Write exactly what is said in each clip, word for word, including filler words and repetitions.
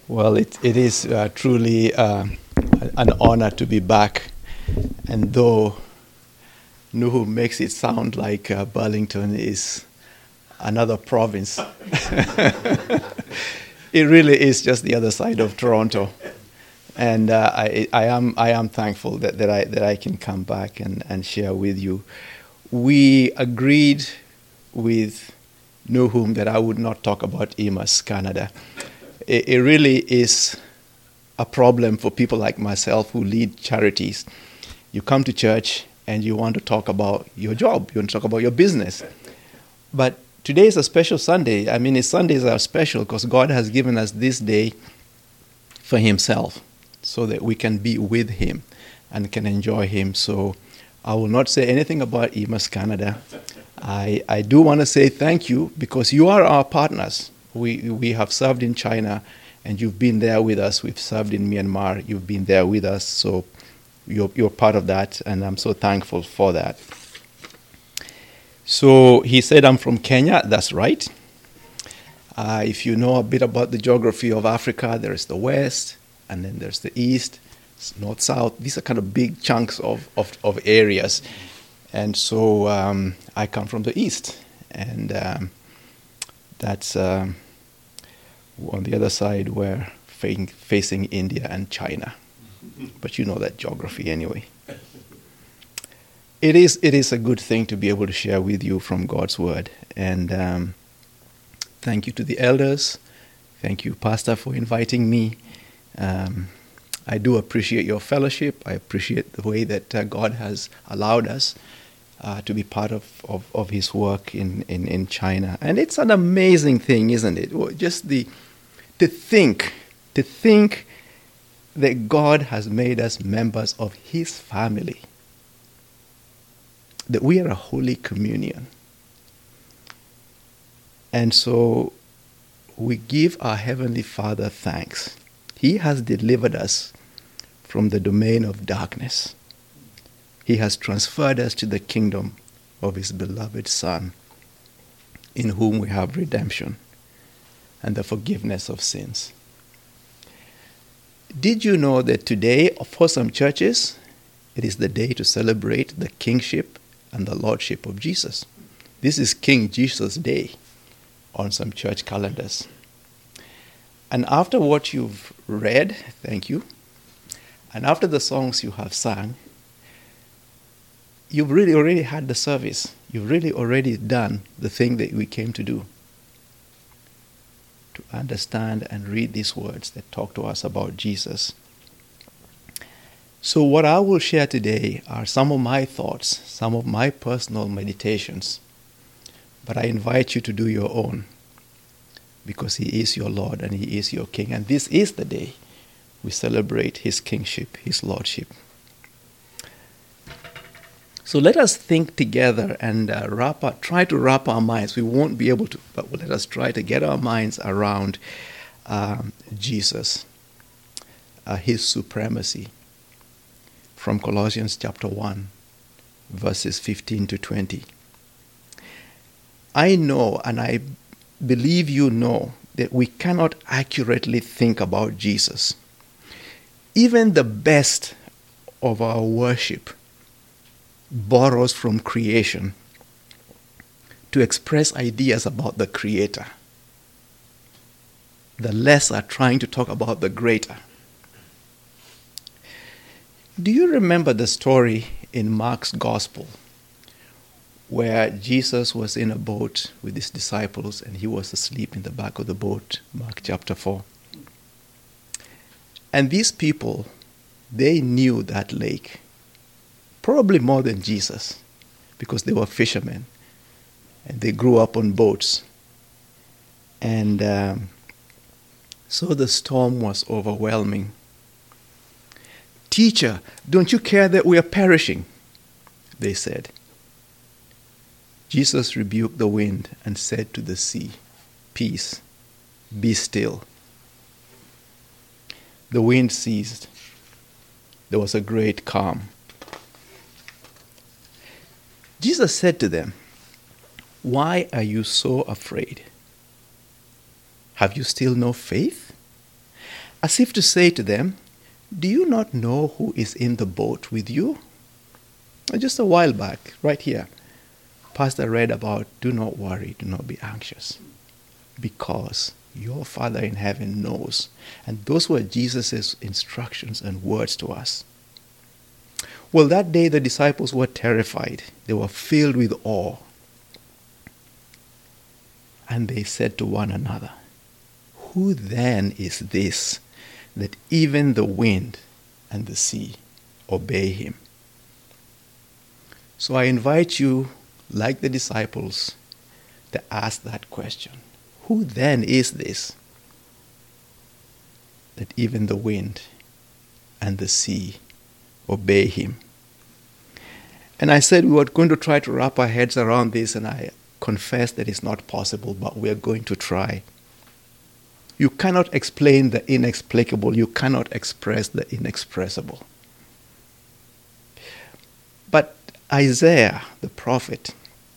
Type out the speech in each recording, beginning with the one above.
Well, it, it is uh, truly uh, an honor to be back. And though Nuhu makes it sound like uh, Burlington is another province, it really is just the other side of Toronto. And uh, I, I am I am thankful that, that I that I can come back and, and share with you. We agreed with Nuhu that I would not talk about I M A S Canada. It, it really is a problem for people like myself who lead charities. You come to church and you want to talk about your job, you want to talk about your business. But today is a special Sunday. I mean, Sundays are special because God has given us this day for himself so that we can be with him and can enjoy him. So I will not say anything about I M A S Canada. I, I do want to say thank you because you are our partners. We we have served in China and you've been there with us. We've served in Myanmar. You've been there with us. So you're, you're part of that, and I'm so thankful for that. So he said, I'm from Kenya. That's right. Uh, if you know a bit about the geography of Africa, there's the west, and then there's the east, north, south. These are kind of big chunks of, of, of areas. And so um, I come from the east, and um, that's um, on the other side where fa- facing India and China. But you know that geography anyway. It is it is a good thing to be able to share with you from God's word. And um, thank you to the elders. Thank you, Pastor, for inviting me. Um, I do appreciate your fellowship. I appreciate the way that uh, God has allowed us uh, to be part of, of, of his work in, in, in China. And it's an amazing thing, isn't it? Just the to think, to think that God has made us members of his family, that we are a holy communion. And so we give our Heavenly Father thanks. He has delivered us from the domain of darkness. He has transferred us to the kingdom of his beloved Son, in whom we have redemption and the forgiveness of sins. Did you know that today, for some churches, it is the day to celebrate the kingship and the lordship of Jesus? This is King Jesus Day on some church calendars. And after what you've read, thank you, and after the songs you have sung, you've really already had the service. You've really already done the thing that we came to do. To understand and read these words that talk to us about Jesus. So what I will share today are some of my thoughts, some of my personal meditations. But I invite you to do your own, because he is your Lord and he is your King. And this is the day we celebrate his kingship, his lordship. So let us think together and uh, wrap our, try to wrap our minds. We won't be able to, but let us try to get our minds around um, Jesus, uh, his supremacy, from Colossians chapter one, verses fifteen to twenty. I know, and I believe you know, that we cannot accurately think about Jesus. Even the best of our worship borrows from creation to express ideas about the Creator. The lesser trying to talk about the greater. Do you remember the story in Mark's Gospel where Jesus was in a boat with his disciples and he was asleep in the back of the boat, Mark chapter four? And these people, they knew that lake, probably more than Jesus, because they were fishermen and they grew up on boats. And um, so the storm was overwhelming. "Teacher, don't you care that we are perishing?" they said. Jesus rebuked the wind and said to the sea, "Peace, be still." The wind ceased. There was a great calm. Jesus said to them, "Why are you so afraid? Have you still no faith?" as if to say to them, do you not know who is in the boat with you? Just a while back, right here, Pastor read about, do not worry, do not be anxious, because your Father in heaven knows. And those were Jesus' instructions and words to us. Well, that day the disciples were terrified. They were filled with awe. And they said to one another, who then is this that even the wind and the sea obey him? So I invite you, like the disciples, to ask that question. Who then is this that even the wind and the sea obey him? And I said we were going to try to wrap our heads around this, and I confess that it's not possible, but we are going to try. You cannot explain the inexplicable. You cannot express the inexpressible. But Isaiah, the prophet,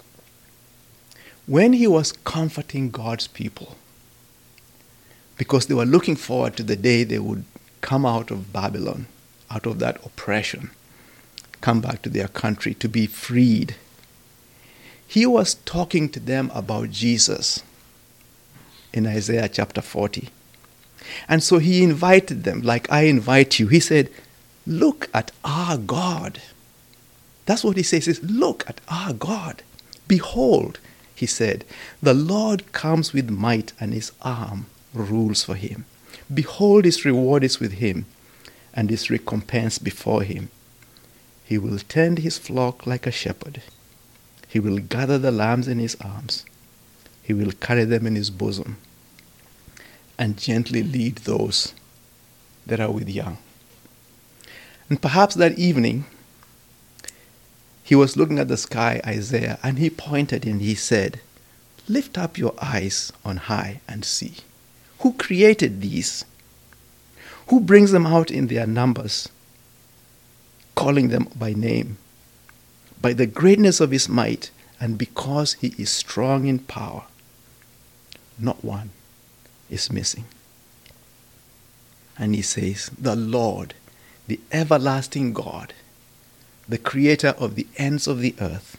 when he was comforting God's people, because they were looking forward to the day they would come out of Babylon, out of that oppression, come back to their country to be freed, he was talking to them about Jesus in Isaiah chapter forty. And so he invited them, like I invite you. He said, look at our God. That's what he says, is look at our God. Behold, he said, the Lord comes with might, and his arm rules for him. Behold, his reward is with him, and his recompense before him. He will tend his flock like a shepherd. He will gather the lambs in his arms. He will carry them in his bosom, and gently lead those that are with young. And perhaps that evening, he was looking at the sky, Isaiah, and he pointed and he said, lift up your eyes on high and see. Who created these? Who brings them out in their numbers, calling them by name? By the greatness of his might, and because he is strong in power, not one is missing. And he says, the Lord, the everlasting God, the creator of the ends of the earth.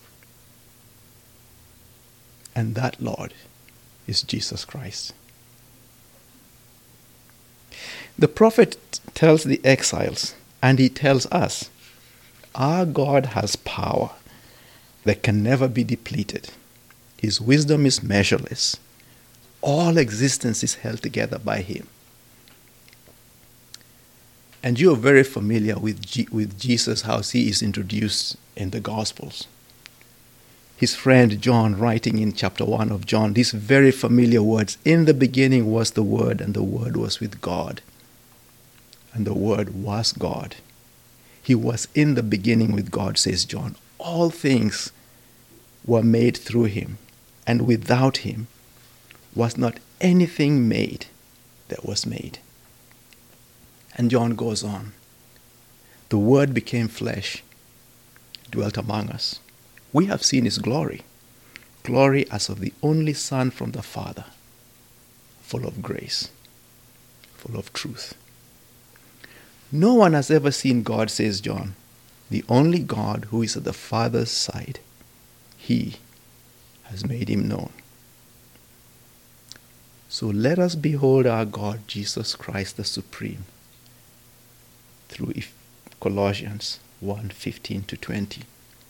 And that Lord is Jesus Christ. The prophet tells the exiles, and he tells us, our God has power that can never be depleted. His wisdom is measureless. All existence is held together by him. And you are very familiar with, G- with Jesus, how he is introduced in the Gospels. His friend John, writing in chapter one of John, these very familiar words, in the beginning was the Word, and the Word was with God. And the Word was God. He was in the beginning with God, says John. All things were made through him, and without him was not anything made that was made. And John goes on. The Word became flesh, dwelt among us. We have seen his glory, glory as of the only Son from the Father, full of grace, full of truth. No one has ever seen God, says John, the only God who is at the Father's side. He has made him known. So let us behold our God, Jesus Christ the Supreme, through Colossians one, fifteen to twenty.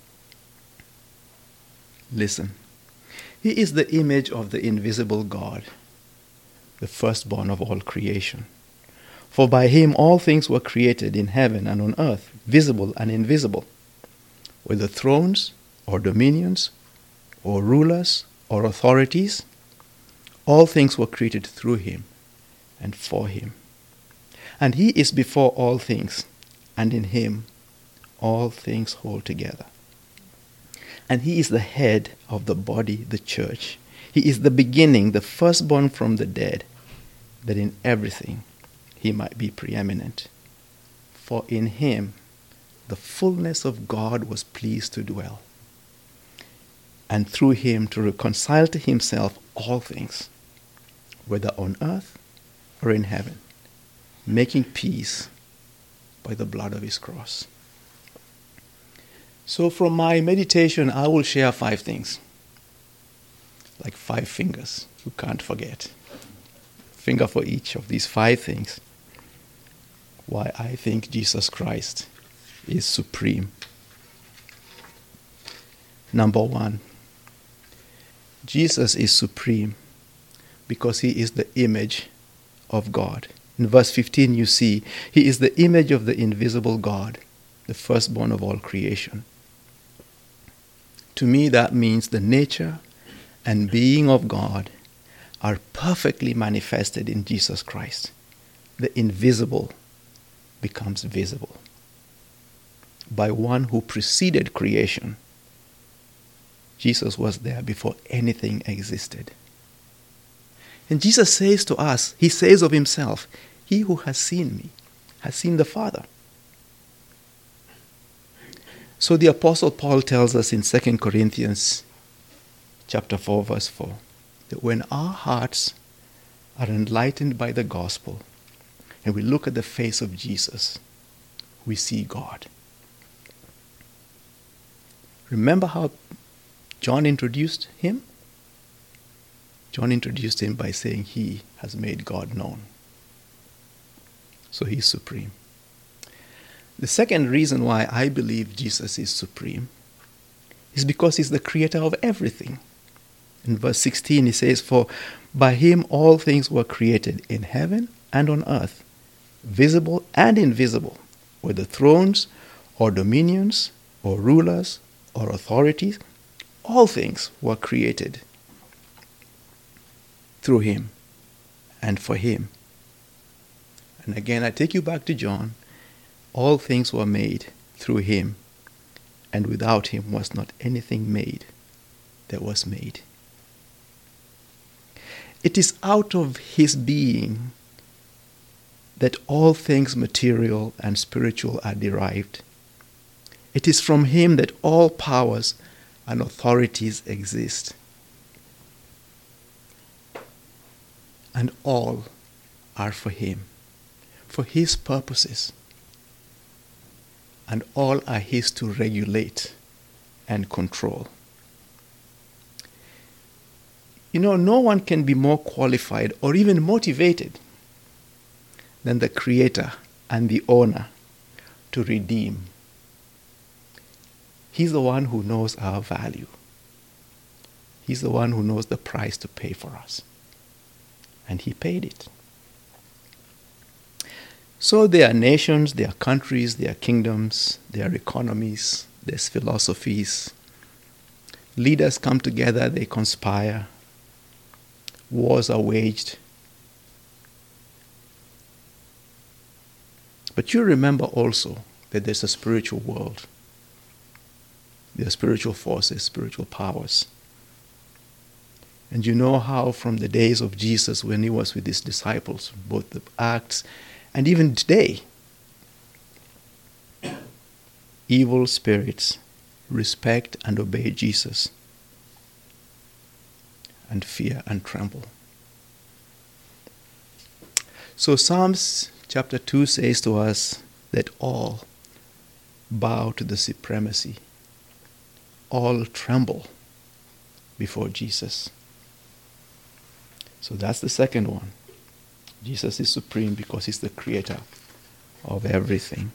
Listen. He is the image of the invisible God, the firstborn of all creation. For by him all things were created in heaven and on earth, visible and invisible, whether thrones or dominions or rulers or authorities. All things were created through him and for him. And he is before all things, and in him all things hold together. And he is the head of the body, the church. He is the beginning, the firstborn from the dead, that in everything he might be preeminent. For in him the fullness of God was pleased to dwell, and through him to reconcile to himself all things, whether on earth or in heaven, making peace by the blood of his cross. So from my meditation, I will share five things. Like five fingers, you can't forget. Finger for each of these five things. Why I think Jesus Christ is supreme. Number one, Jesus is supreme because he is the image of God. In verse fifteen you see, he is the image of the invisible God, the firstborn of all creation. To me that means the nature and being of God are perfectly manifested in Jesus Christ. The invisible becomes visible by one who preceded creation. Jesus was there before anything existed. And Jesus says to us, he says of himself, he who has seen me has seen the Father. So the Apostle Paul tells us in Second Corinthians chapter four, verse four, that when our hearts are enlightened by the gospel and we look at the face of Jesus, we see God. Remember how John introduced him? John introduced him by saying he has made God known. So he's supreme. The second reason why I believe Jesus is supreme is because he's the creator of everything. In verse sixteen he says, for by him all things were created in heaven and on earth, visible and invisible, whether thrones or dominions or rulers or authorities, all things were created through him and for him. And again, I take you back to John. All things were made through him, and without him was not anything made that was made. It is out of his being that all things material and spiritual are derived. It is from him that all powers and authorities exist. And all are for him, for his purposes. And all are his to regulate and control. You know, no one can be more qualified or even motivated than the creator and the owner to redeem. He's the one who knows our value. He's the one who knows the price to pay for us. And he paid it. So there are nations, there are countries, there are kingdoms, there are economies, there's philosophies. Leaders come together, they conspire. Wars are waged. But you remember also that there's a spiritual world. There are spiritual forces, spiritual powers. And you know how from the days of Jesus when he was with his disciples, both the Acts and even today, evil spirits respect and obey Jesus and fear and tremble. So Psalms chapter two says to us that all bow to the supremacy, all tremble before Jesus. So that's the second one. Jesus is supreme because he's the creator of everything.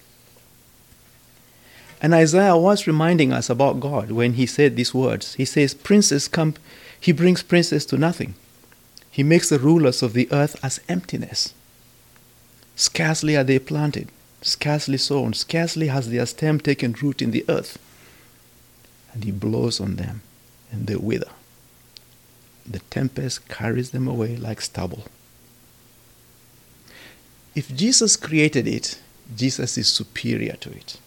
And Isaiah was reminding us about God when he said these words. He says, princes come, he brings princes to nothing. He makes the rulers of the earth as emptiness. Scarcely are they planted, scarcely sown, scarcely has their stem taken root in the earth. And he blows on them, and they wither. The tempest carries them away like stubble. If Jesus created it, Jesus is superior to it.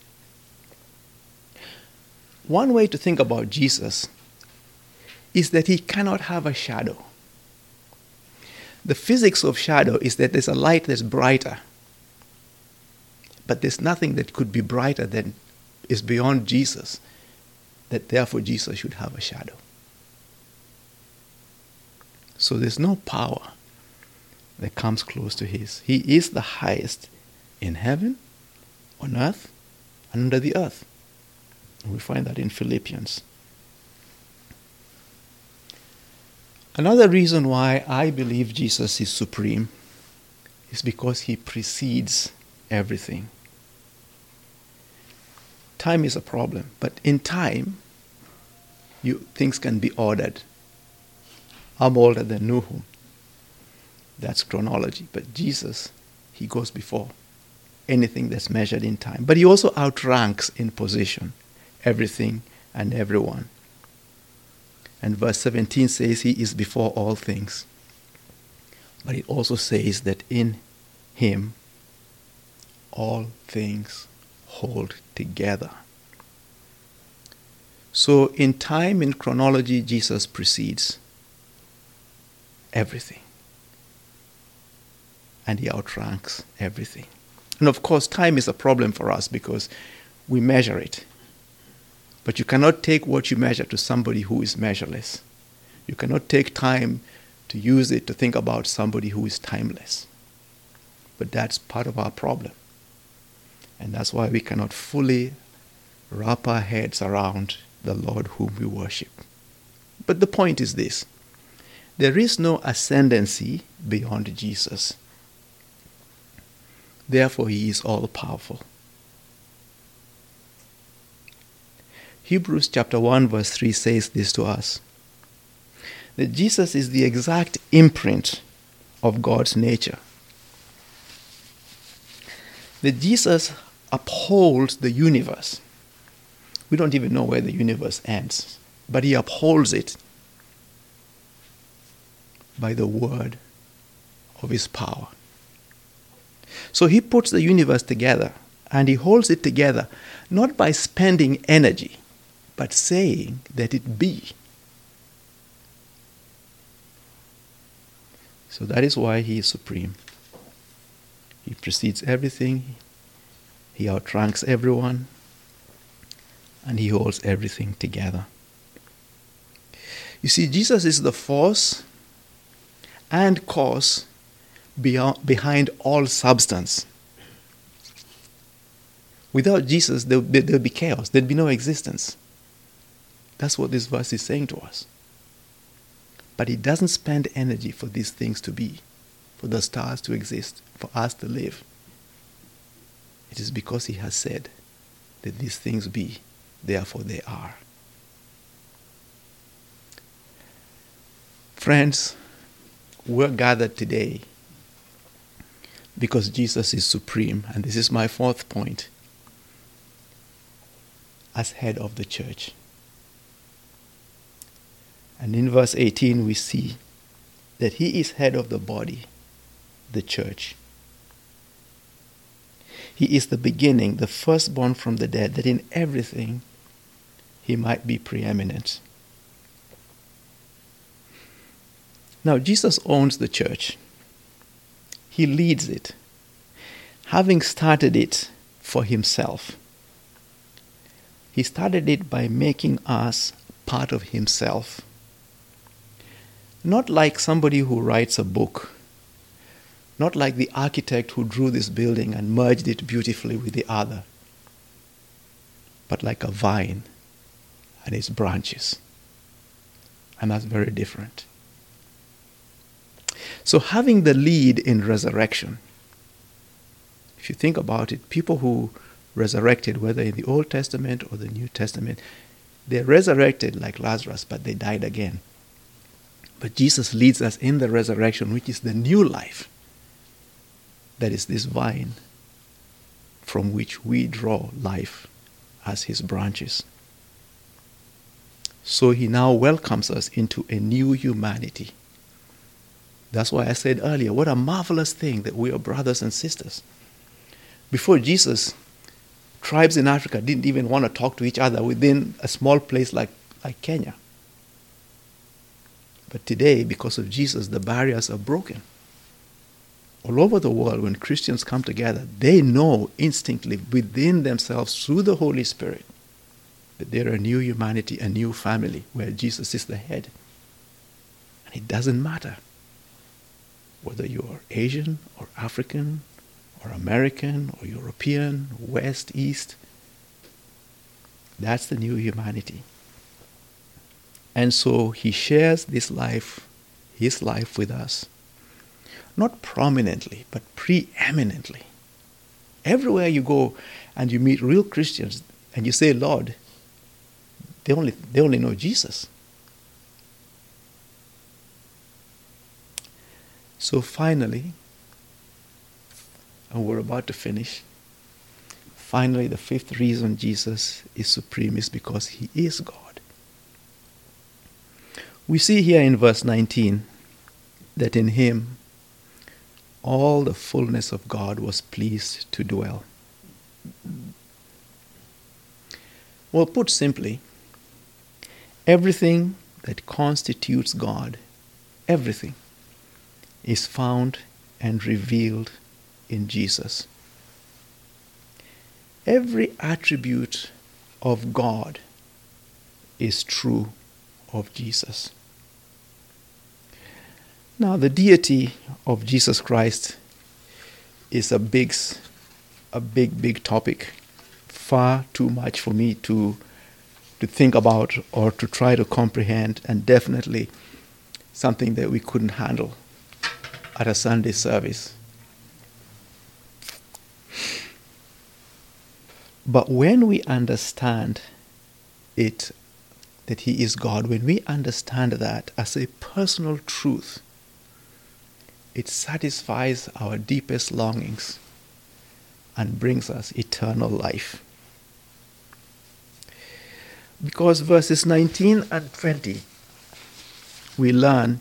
One way to think about Jesus is that he cannot have a shadow. The physics of shadow is that there's a light that's brighter, but there's nothing that could be brighter than is beyond Jesus, that therefore Jesus should have a shadow. So there's no power that comes close to his. He is the highest in heaven, on earth, and under the earth. And we find that in Philippians. Another reason why I believe Jesus is supreme is because he precedes everything. Time is a problem, but in time, you, things can be ordered. I'm older than Nuhu. That's chronology. But Jesus, he goes before anything that's measured in time. But he also outranks in position everything and everyone. And verse seventeen says he is before all things. But it also says that in him all things hold together. So in time, in chronology, Jesus precedes everything. And he outranks everything. And of course, time is a problem for us because we measure it. But you cannot take what you measure to somebody who is measureless. You cannot take time to use it to think about somebody who is timeless. But that's part of our problem. And that's why we cannot fully wrap our heads around the Lord whom we worship. But the point is this: there is no ascendancy beyond Jesus. Therefore, he is all-powerful. Hebrews chapter one verse three says this to us: that Jesus is the exact imprint of God's nature. That Jesus upholds the universe. We don't even know where the universe ends, but he upholds it by the word of his power. So he puts the universe together, and he holds it together not by spending energy, but saying that it be. So that is why he is supreme. He precedes everything, he outranks everyone, and he holds everything together. You see, Jesus is the force and cause beyond, behind all substance. Without Jesus, there will be chaos. There'd be no existence. That's what this verse is saying to us. But he doesn't spend energy for these things to be, for the stars to exist, for us to live. It is because he has said that these things be, therefore they are. Friends, we're gathered today because Jesus is supreme, and this is my fourth point, as head of the church. And in verse eighteen we see that he is head of the body, the church. He is the beginning, the firstborn from the dead, that in everything he might be preeminent. Now, Jesus owns the church. He leads it, having started it for himself. He started it by making us part of himself. Not like somebody who writes a book, not like the architect who drew this building and merged it beautifully with the other, but like a vine and its branches. And that's very different. So having the lead in resurrection, if you think about it, people who resurrected, whether in the Old Testament or the New Testament, they resurrected like Lazarus, but they died again. But Jesus leads us in the resurrection, which is the new life. That is this vine from which we draw life as his branches. So he now welcomes us into a new humanity. That's why I said earlier, what a marvelous thing that we are brothers and sisters. Before Jesus, tribes in Africa didn't even want to talk to each other within a small place like, like Kenya. But today, because of Jesus, the barriers are broken. All over the world, when Christians come together, they know instinctively within themselves through the Holy Spirit that they're a new humanity, a new family where Jesus is the head. And it doesn't matter whether you're Asian or African or American or European, West, East. That's the new humanity. And so he shares this life, his life with us. Not prominently, but preeminently. Everywhere you go and you meet real Christians and you say, Lord, they only, they only know Jesus. So finally, and we're about to finish, finally the fifth reason Jesus is supreme is because he is God. We see here in verse nineteen that in him all the fullness of God was pleased to dwell. Well, put simply, everything that constitutes God, everything, is found and revealed in Jesus. Every attribute of God is true of Jesus. Now, the deity of Jesus Christ is a big, a big, big topic. Far too much for me to, to think about or to try to comprehend, and definitely something that we couldn't handle at a Sunday service. But when we understand it, that he is God, when we understand that as a personal truth, it satisfies our deepest longings and brings us eternal life. Because verses nineteen and twenty, we learn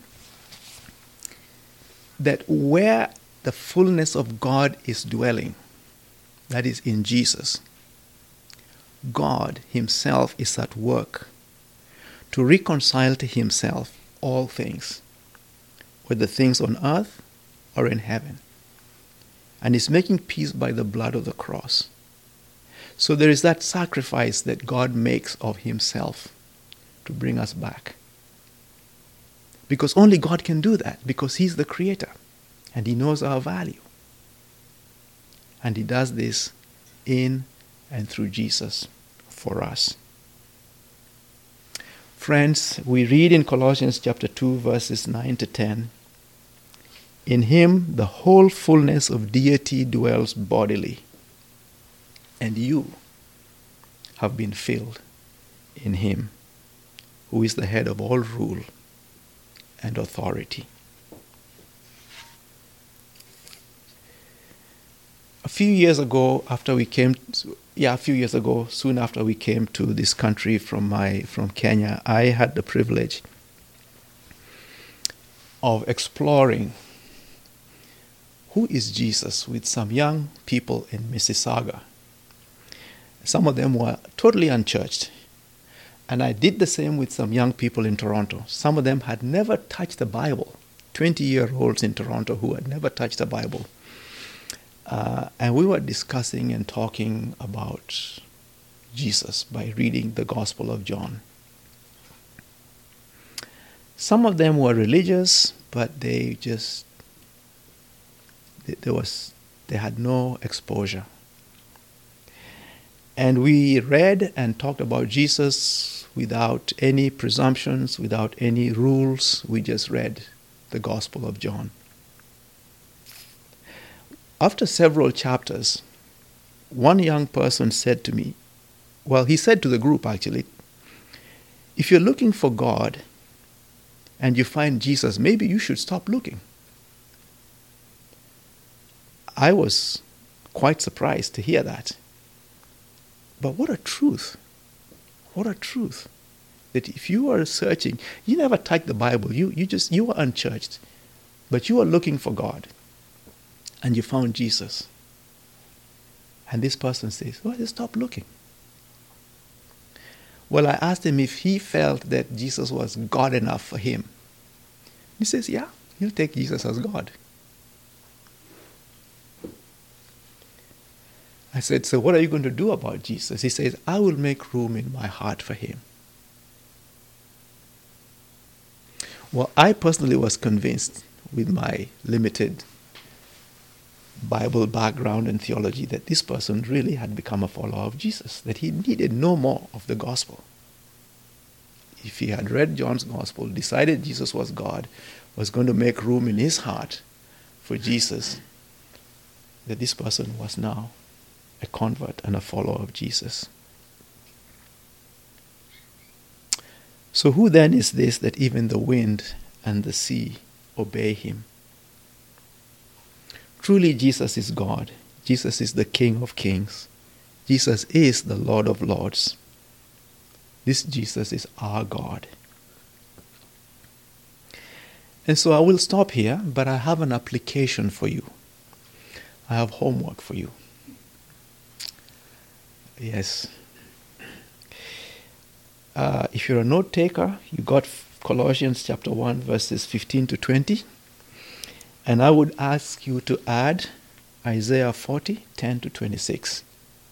that where the fullness of God is dwelling, that is in Jesus, God himself is at work to reconcile to himself all things, whether things on earth or in heaven, and is making peace by the blood of the cross. So there is that sacrifice that God makes of himself to bring us back. Because only God can do that, because he's the creator and he knows our value. And he does this in and through Jesus for us. Friends, we read in Colossians chapter two, verses nine to ten, in him the whole fullness of deity dwells bodily, and you have been filled in him, who is the head of all rule and authority. A few years ago, after we came, yeah, a few years ago, soon after we came to this country from my from Kenya, I had the privilege of exploring who is Jesus with some young people in Mississauga. Some of them were totally unchurched. And I did the same with some young people in Toronto. Some of them had never touched the Bible. twenty-year-olds in Toronto who had never touched the Bible. Uh, and we were discussing and talking about Jesus by reading the Gospel of John. Some of them were religious, but they just, they, there was, they had no exposure. And we read and talked about Jesus without any presumptions, without any rules. We just read the Gospel of John. After several chapters, one young person said to me, well, he said to the group actually, if you're looking for God and you find Jesus, maybe you should stop looking. I was quite surprised to hear that. But what a truth. What a truth. That if you are searching, you never touched the Bible, you, you just, you were unchurched, but you are looking for God. And you found Jesus. And this person says, well, just stop looking. Well, I asked him if he felt that Jesus was God enough for him. He says, yeah, he'll take Jesus as God. I said, so what are you going to do about Jesus? He says, I will make room in my heart for him. Well, I personally was convinced with my limited Bible background and theology, that this person really had become a follower of Jesus, that he needed no more of the gospel. If he had read John's gospel, decided Jesus was God, was going to make room in his heart for Jesus, that this person was now a convert and a follower of Jesus. So who then is this that even the wind and the sea obey him? Truly, Jesus is God. Jesus is the King of kings. Jesus is the Lord of lords. This Jesus is our God. And so I will stop here, but I have an application for you. I have homework for you. Yes. Uh, if you're a note taker, you got Colossians chapter one, verses fifteen to twenty. And I would ask you to add Isaiah forty, ten to twenty-six.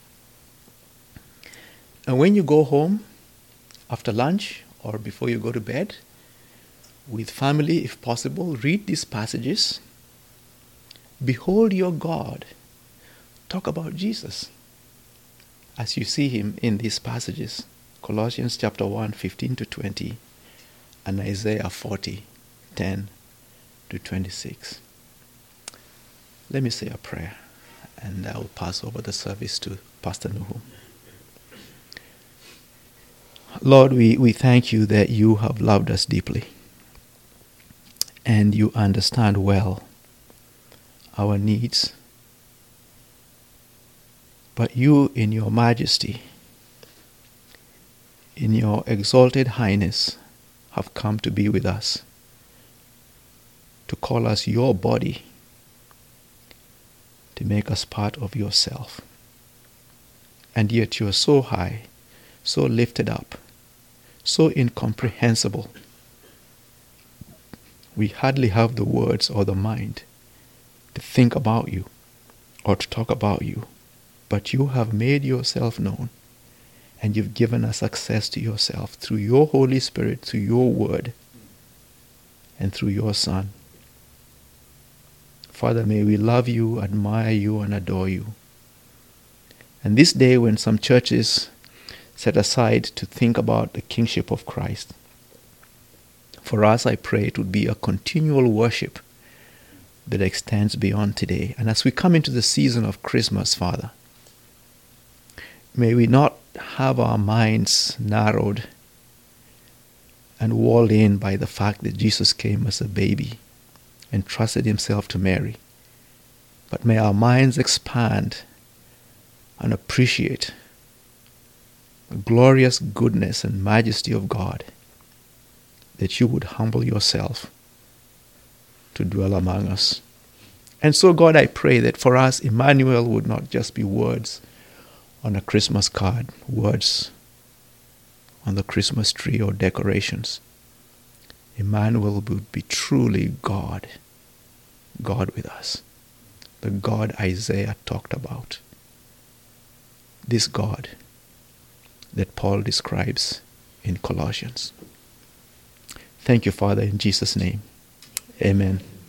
And when you go home, after lunch or before you go to bed, with family if possible, read these passages. Behold your God. Talk about Jesus as you see him in these passages. Colossians chapter one, fifteen to twenty, and Isaiah forty, ten to twenty-six. Let me say a prayer, and I will pass over the service to Pastor Nuhu. Lord, we, we thank you that you have loved us deeply, and you understand well our needs. But you, in your majesty, in your exalted highness, have come to be with us, to call us your body, to make us part of yourself. And yet you are so high, so lifted up, so incomprehensible. We hardly have the words or the mind to think about you or to talk about you. But you have made yourself known, and you've given us access to yourself through your Holy Spirit, through your word, and through your Son. Father, may we love you, admire you, and adore you. And this day, when some churches set aside to think about the kingship of Christ, for us, I pray it would be a continual worship that extends beyond today. And as we come into the season of Christmas, Father, may we not have our minds narrowed and walled in by the fact that Jesus came as a baby and trusted himself to Mary. But may our minds expand and appreciate the glorious goodness and majesty of God, that you would humble yourself to dwell among us. And so, God, I pray that for us, Emmanuel would not just be words on a Christmas card, words on the Christmas tree or decorations. Emmanuel would be truly God, God with us, the God Isaiah talked about, this God that Paul describes in Colossians. Thank you, Father, in Jesus' name. Amen.